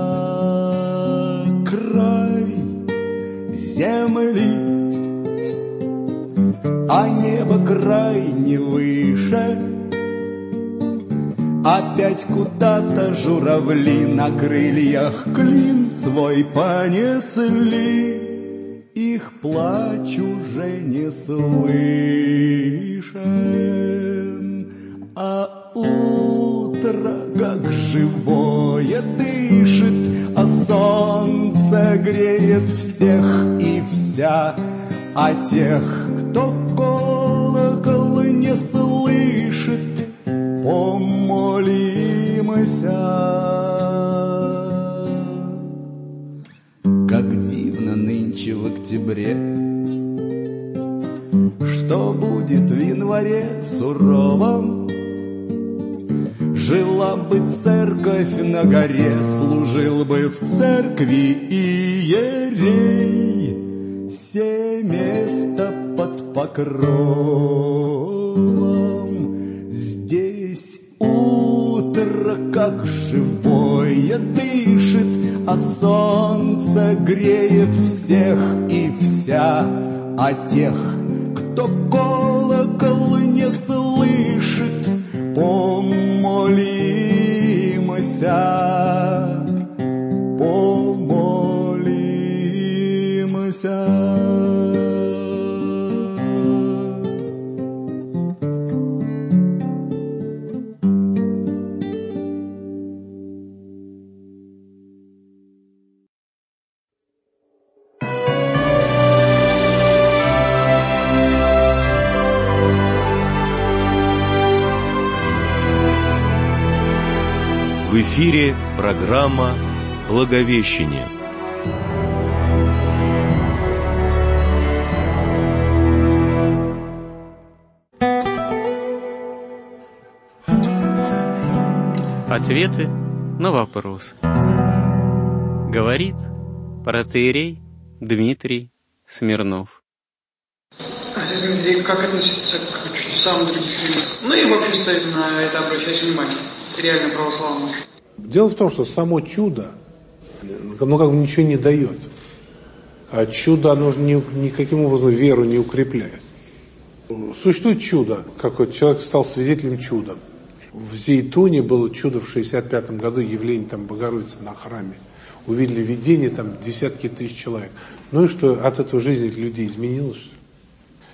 Край земли, а небо край не выше. Опять куда-то журавли на крыльях клин свой понесли. Их плач уже не слышен, а утро как живое дышит, а солнце греет всех и вся. А тех, кто колокол не слышит, помолимся. Как дивно нынче в октябре, что будет в январе суровом. Жила бы церковь на горе, служил бы в церкви иерей. Се место под покровом, здесь утро как живое дышит, а солнце греет всех и вся. А тех, кто колокол не слышит, помолимся, помолимся. В эфире программа «Благовещение». Ответы на вопросы. Говорит протоиерей Дмитрий Смирнов. Отец Дмитрий, как относится к чудесам других религий? Ну и вообще стоит на это обращать внимание. Реально православных. Дело в том, что само чудо, оно как бы ничего не дает. А чудо, оно же ни, никаким образом веру не укрепляет. Существует чудо, как вот человек стал свидетелем чуда. В Зейтуне было чудо в шестьдесят пятом году, явление там Богородицы на храме. Увидели видение, там десятки тысяч человек. Ну и что, от этого жизнь людей изменилась?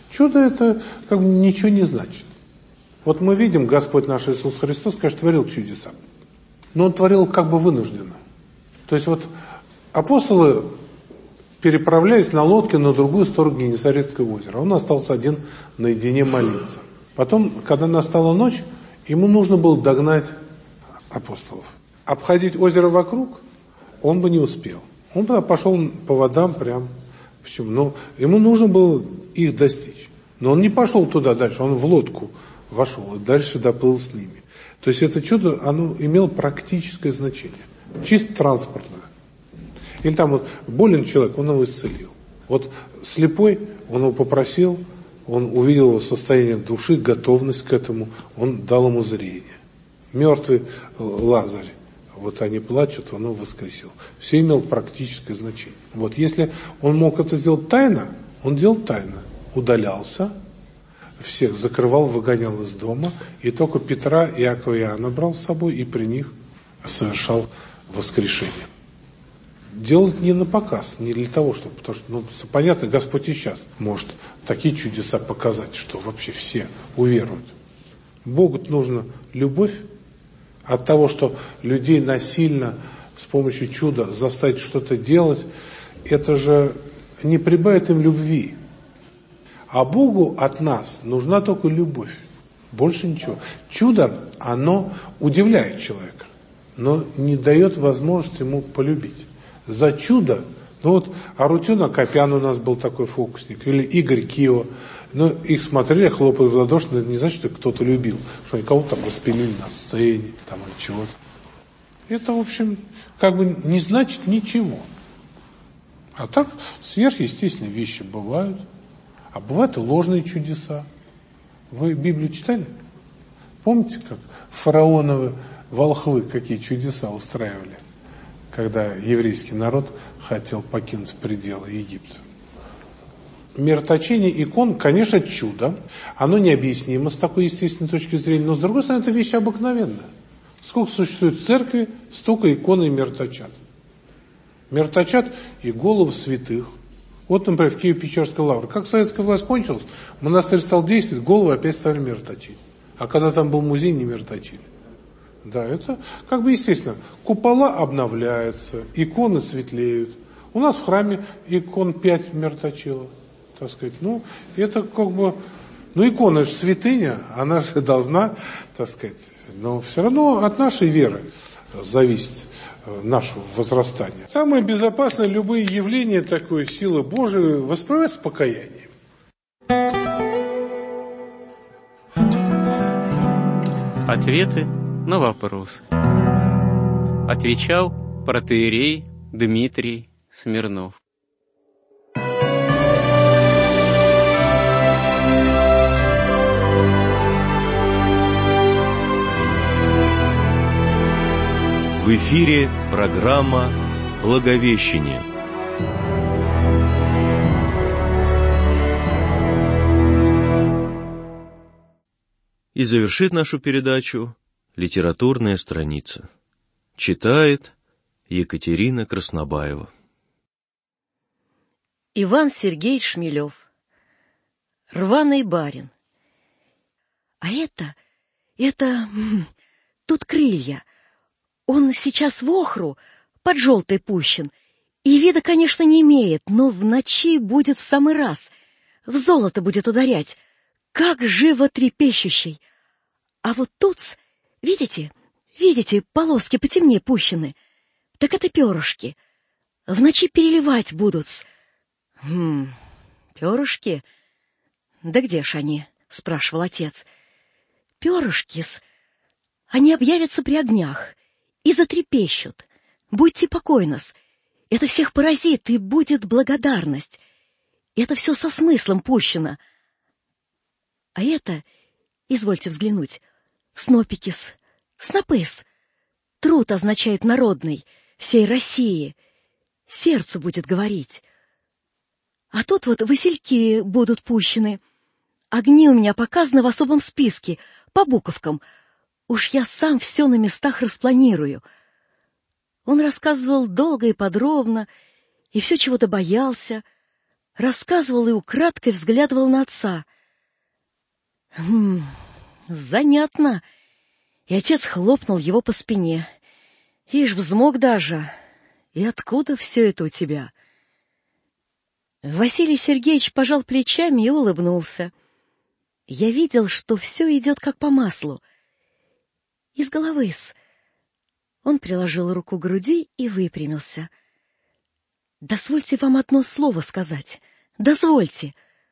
Чудо это как бы ничего не значит. Вот мы видим, Господь наш Иисус Христос, конечно, творил чудеса, но Он творил как бы вынужденно. То есть вот апостолы переправлялись на лодке на другую сторону Генесарецкого озера. Он остался один наедине молиться. Потом, когда настала ночь, ему нужно было догнать апостолов. Обходить озеро вокруг он бы не успел. Он тогда пошел по водам прям. Почему? Но ему нужно было их достичь. Но он не пошел туда дальше, он в лодку вошел и дальше доплыл с ними. То есть это чудо, оно имело практическое значение. Чисто транспортное. Или там вот болен человек, он его исцелил. Вот слепой, он его попросил, он увидел его состояние души, готовность к этому, он дал ему зрение. Мертвый Лазарь, вот они плачут, он его воскресил. Все имело практическое значение. Вот если он мог это сделать тайно, он делал тайно. Удалялся, всех закрывал, выгонял из дома, и только Петра, Иакова и Иоанна брал с собой, и при них совершал воскрешение. Делать не на показ, не для того, чтобы, потому что, ну, понятно, Господь и сейчас может такие чудеса показать, что вообще все уверуют. Богу нужна любовь. От того, что людей насильно с помощью чуда заставить что-то делать, это же не прибавит им любви. А Богу от нас нужна только любовь. Больше ничего. Чудо, оно удивляет человека, но не дает возможности ему полюбить. За чудо, ну вот Арутюн Акопян у нас был такой фокусник, или Игорь Кио, ну их смотрели, хлопали в ладоши, но это не значит, что кто-то любил, что они кого-то там распилили на сцене, там или чего-то. Это, в общем, как бы не значит ничего. А так сверхъестественные вещи бывают. А бывают и ложные чудеса. Вы Библию читали? Помните, как фараоновы волхвы какие чудеса устраивали, когда еврейский народ хотел покинуть пределы Египта? Мироточение икон, конечно, чудо. Оно необъяснимо с такой естественной точки зрения, но с другой стороны, это вещь обыкновенная. Сколько существует церкви, столько иконы и мироточат. Мироточат и головы святых. Вот, например, в Киево-Печерской лавре. Как советская власть кончилась, монастырь стал действовать, головы опять стали мироточить. А когда там был музей, не мироточили. Да, это как бы естественно. Купола обновляются, иконы светлеют. У нас в храме икон пять мироточило, так сказать. Ну, это как бы... Ну, икона же святыня, она же должна, так сказать... Но все равно от нашей веры зависит наше возрастание. Самое безопасное, любые явления такой силы Божией воспринимать с покаянием. Ответы на вопросы. Отвечал протоиерей Дмитрий Смирнов. В эфире программа «Благовещение». И завершит нашу передачу литературная страница. Читает Екатерина Краснобаева. Иван Сергеевич Шмелев. Рваный барин. А это, это, тут крылья. Он сейчас в охру, под желтой пущен, и вида, конечно, не имеет, но в ночи будет в самый раз, в золото будет ударять, как животрепещущий. А вот тут, видите, видите, полоски потемнее пущены, так это перышки, в ночи переливать будут. Хм, перышки? Да где ж они? — спрашивал отец. Перышки-с, они объявятся при огнях и затрепещут. Будьте покойны-с. Это всех поразит, и будет благодарность. Это все со смыслом пущено. А это, извольте взглянуть, снопики-с, снопы-с. Труд означает народный, всей России. Сердцу будет говорить. А тут вот васильки будут пущены. Огни у меня показаны в особом списке, по буковкам. Уж я сам все на местах распланирую. Он рассказывал долго и подробно, и все чего-то боялся. рассказывал и украдкой взглядывал на отца. Хм, занятно. И отец хлопнул его по спине. Ишь, взмок даже. И откуда все это у тебя? Василий Сергеевич пожал плечами и улыбнулся. Я видел, что все идет как по маслу. Из головы-с. Он приложил руку к груди и выпрямился. «Дозвольте вам одно слово сказать. Дозвольте!»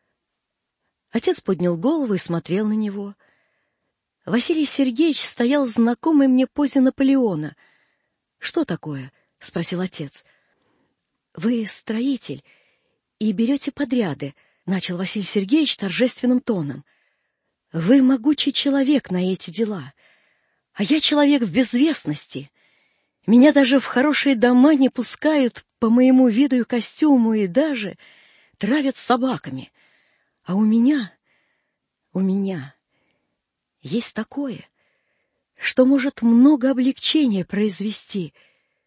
Отец поднял голову и смотрел на него. Василий Сергеевич стоял в знакомой мне позе Наполеона. «Что такое?» — спросил отец. «Вы строитель и берете подряды», — начал Василий Сергеевич торжественным тоном. «Вы могучий человек на эти дела, а я человек в безвестности. Меня даже в хорошие дома не пускают по моему виду и костюму и даже травят собаками. А у меня, у меня есть такое, что может много облегчения произвести».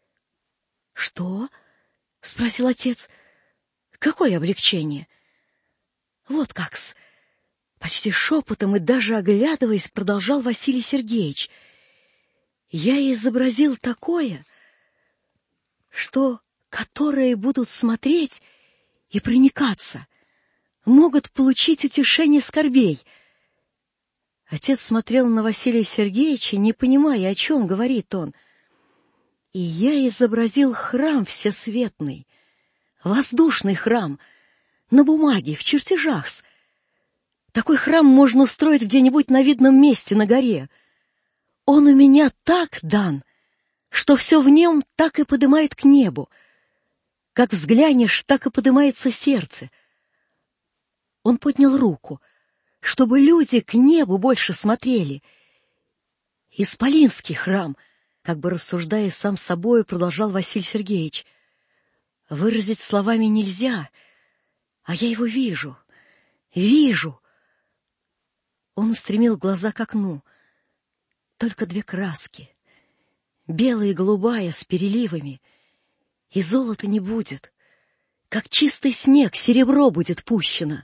«Что?» — спросил отец. «Какое облегчение?» «Вот как-с!» Почти шепотом и даже оглядываясь, продолжал Василий Сергеевич. «Я изобразил такое, что которые будут смотреть и проникаться, могут получить утешение скорбей». Отец смотрел на Василия Сергеевича, не понимая, о чем говорит он. «И я изобразил храм всесветный, воздушный храм, на бумаге, в чертежах. Такой храм можно устроить где-нибудь на видном месте на горе. Он у меня так дан, что все в нем так и подымает к небу. Как взглянешь, так и подымается сердце». Он поднял руку, чтобы люди к небу больше смотрели. «Исполинский храм», как бы рассуждая сам собой, продолжал Василий Сергеевич. «Выразить словами нельзя, а я его вижу, вижу». Он устремил глаза к окну. Только две краски, белая и голубая с переливами, и золота не будет, как чистый снег серебро будет пущено.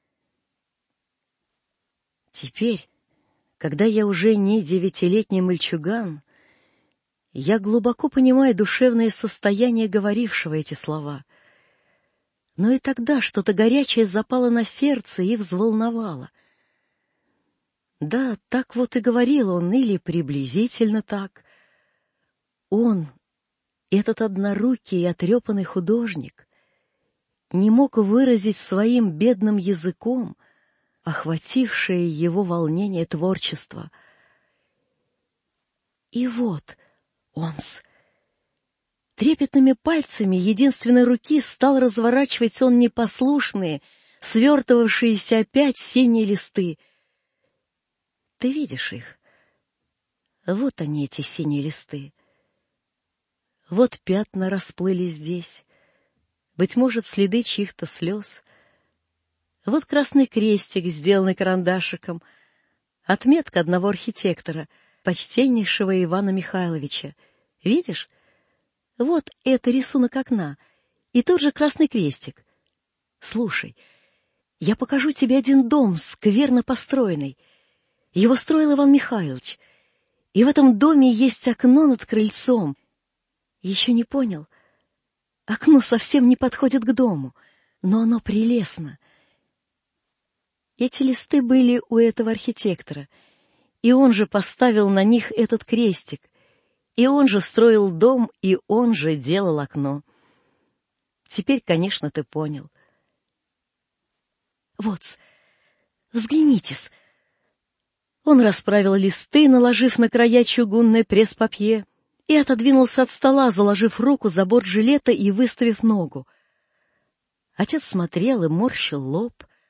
Теперь, когда я уже не девятилетний мальчуган, я глубоко понимаю душевное состояние говорившего эти слова. Но и тогда что-то горячее запало на сердце и взволновало. Да, так вот и говорил он, или приблизительно так. Он, этот однорукий и отрепанный художник, не мог выразить своим бедным языком охватившее его волнение творчества. И вот он-с. Трепетными пальцами единственной руки стал разворачивать он непослушные, свертывавшиеся опять синие листы. Ты видишь их? Вот они, эти синие листы. Вот пятна расплылись здесь. Быть может, следы чьих-то слез. Вот красный крестик, сделанный карандашиком. Отметка одного архитектора, почтеннейшего Ивана Михайловича. Видишь? Вот это рисунок окна. И тот же красный крестик. Слушай, я покажу тебе один дом, скверно построенный. Его строил Иван Михайлович. И в этом доме есть окно над крыльцом. Еще не понял? Окно совсем не подходит к дому, но оно прелестно. Эти листы были у этого архитектора, и он же поставил на них этот крестик, и он же строил дом, и он же делал окно. Теперь, конечно, ты понял. Вот, взгляните-с. Он расправил листы, наложив на края чугунное пресс-папье, и отодвинулся от стола, заложив руку за борт жилета и выставив ногу. Отец смотрел и морщил лоб.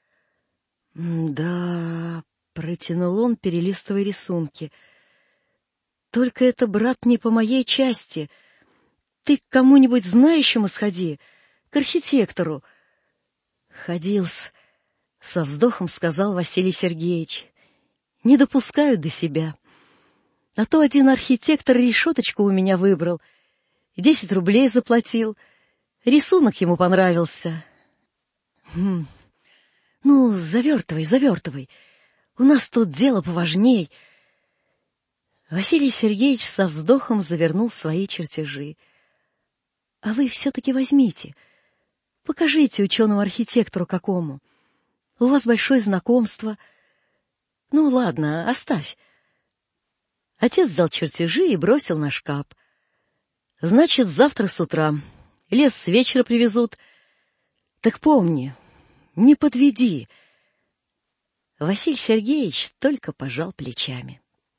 «Да...» — протянул он, перелистывая рисунки. «Только это, брат, не по моей части. Ты к кому-нибудь знающему сходи, к архитектору». «Ходил-с», — со вздохом сказал Василий Сергеевич. «Не допускают до себя. А то один архитектор решеточку у меня выбрал, десять рублей заплатил. Рисунок ему понравился. Хм. Ну, завертывай, завертывай. У нас тут дело поважней. Василий Сергеевич со вздохом завернул свои чертежи. А вы все-таки возьмите, покажите ученому архитектору какому. У вас большое знакомство. Ну, ладно, оставь. Отец взял чертежи и бросил на шкаф. Значит, завтра с утра. Лес с вечера привезут. Так помни, не подведи. Василий Сергеевич только пожал плечами.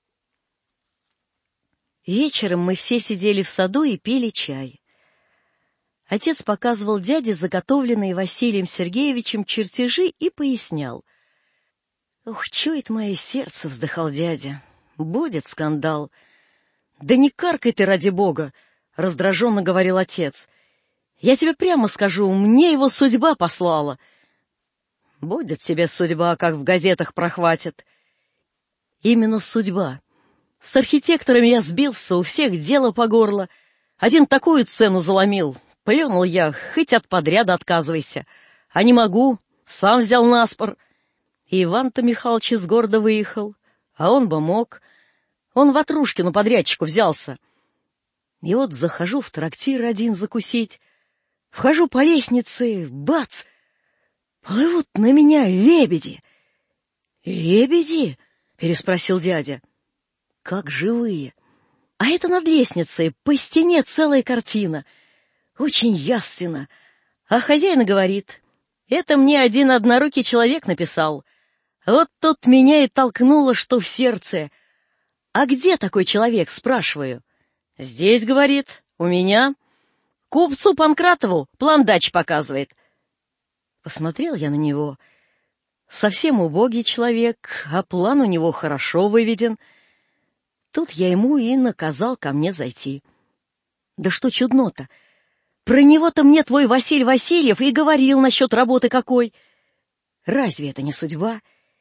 Вечером мы все сидели в саду и пили чай. Отец показывал дяде заготовленные Василием Сергеевичем чертежи и пояснял. «Ух, чует мое сердце», — вздыхал дядя. «Будет скандал». «Да не каркай ты, ради бога», — раздраженно говорил отец. «Я тебе прямо скажу, мне его судьба послала». «Будет тебе судьба, как в газетах прохватит». «Именно судьба. С архитекторами я сбился, у всех дело по горло. Один такую цену заломил. Плюнул я, хоть от подряда отказывайся. А не могу, сам взял наспор. И Иван-то Михайлович из города выехал, а он бы мог. Он Ватрушкину подрядчику взялся. И вот захожу в трактир один закусить. Вхожу по лестнице, бац! Плывут на меня лебеди. «Лебеди?» — переспросил дядя. «Как живые. А это над лестницей, по стене целая картина. Очень явственно. А хозяин говорит, это мне один однорукий человек написал. Вот тут меня и толкнуло, что в сердце. А где такой человек, спрашиваю? Здесь, говорит, у меня. Купцу Панкратову план дачи показывает». Посмотрел я на него. Совсем убогий человек, а план у него хорошо выведен. Тут я ему и наказал ко мне зайти. Да что чудно-то? Про него-то мне твой Василий Васильев и говорил насчет работы какой. Разве это не судьба?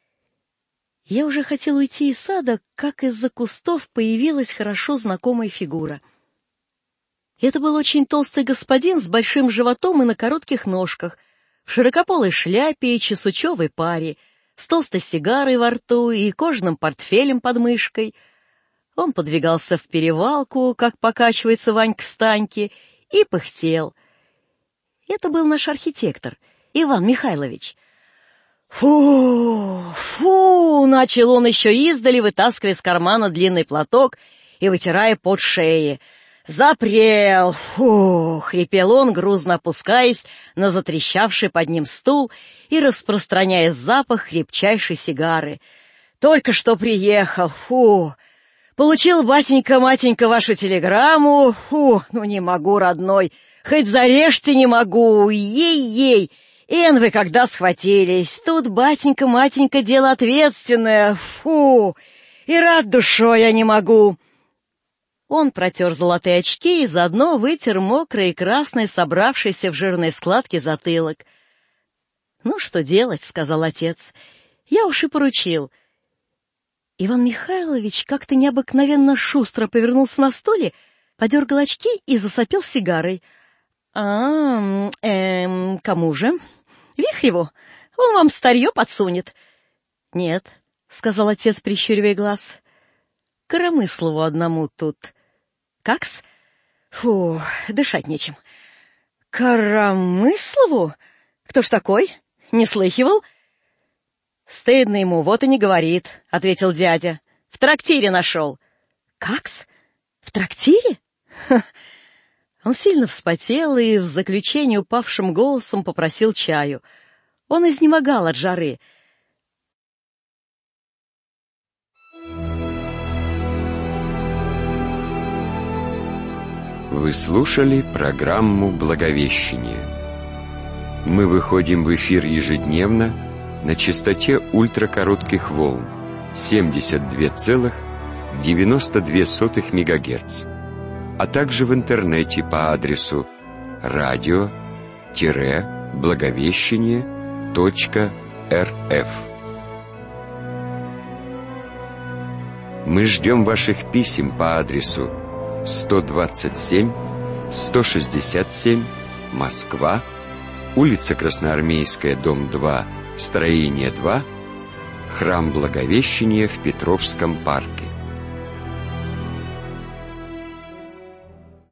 Я уже хотел уйти из сада, как из-за кустов появилась хорошо знакомая фигура. Это был очень толстый господин с большим животом и на коротких ножках, в широкополой шляпе и чесучевой паре, с толстой сигарой во рту и кожаным портфелем под мышкой. Он подвигался в перевалку, как покачивается Ванька в станьке, и пыхтел. Это был наш архитектор, Иван Михайлович. «Фу, фу!» — начал он еще издали, вытаскивая из кармана длинный платок и вытирая пот шеи. «Запрел! Фу!» — хрипел он, грузно опускаясь на затрещавший под ним стул и распространяя запах крепчайшей сигары. «Только что приехал! Фу! Получил, батенька-матенька, вашу телеграмму! Фу! Ну не могу, родной! Хоть зарежьте не могу! Ей-ей! Эн вы когда схватились! Тут, батенька-матенька, дело ответственное! Фу! И рад душой я не могу!» Он протер золотые очки и заодно вытер мокрый и красный, собравшийся в жирной складке затылок. «Ну, что делать?» — сказал отец. «Я уж и поручил». Иван Михайлович как-то необыкновенно шустро повернулся на стуле, подергал очки и засопел сигарой. «А, эм, кому же? Вихреву? Он вам старье подсунет». «Нет», — сказал отец, прищуривая глаз. «Коромыслову одному тут». «Как-с? Фу, дышать нечем». «Коромыслову? Кто ж такой? Не слыхивал?» «Стыдно ему, вот и не говорит», — ответил дядя. «В трактире нашел». «Как-с? В трактире?» Ха. Он сильно вспотел и в заключение упавшим голосом попросил чаю. Он изнемогал от жары. Вы слушали программу «Благовещение». Мы выходим в эфир ежедневно на частоте ультракоротких волн семьдесят два целых девяносто две сотых мегагерц, а также в интернете по адресу радио благовещение точка эр эф. Мы ждем ваших писем по адресу сто двадцать семь сто шестьдесят семь Москва, улица Красноармейская, дом два, строение два, храм Благовещения в Петровском парке.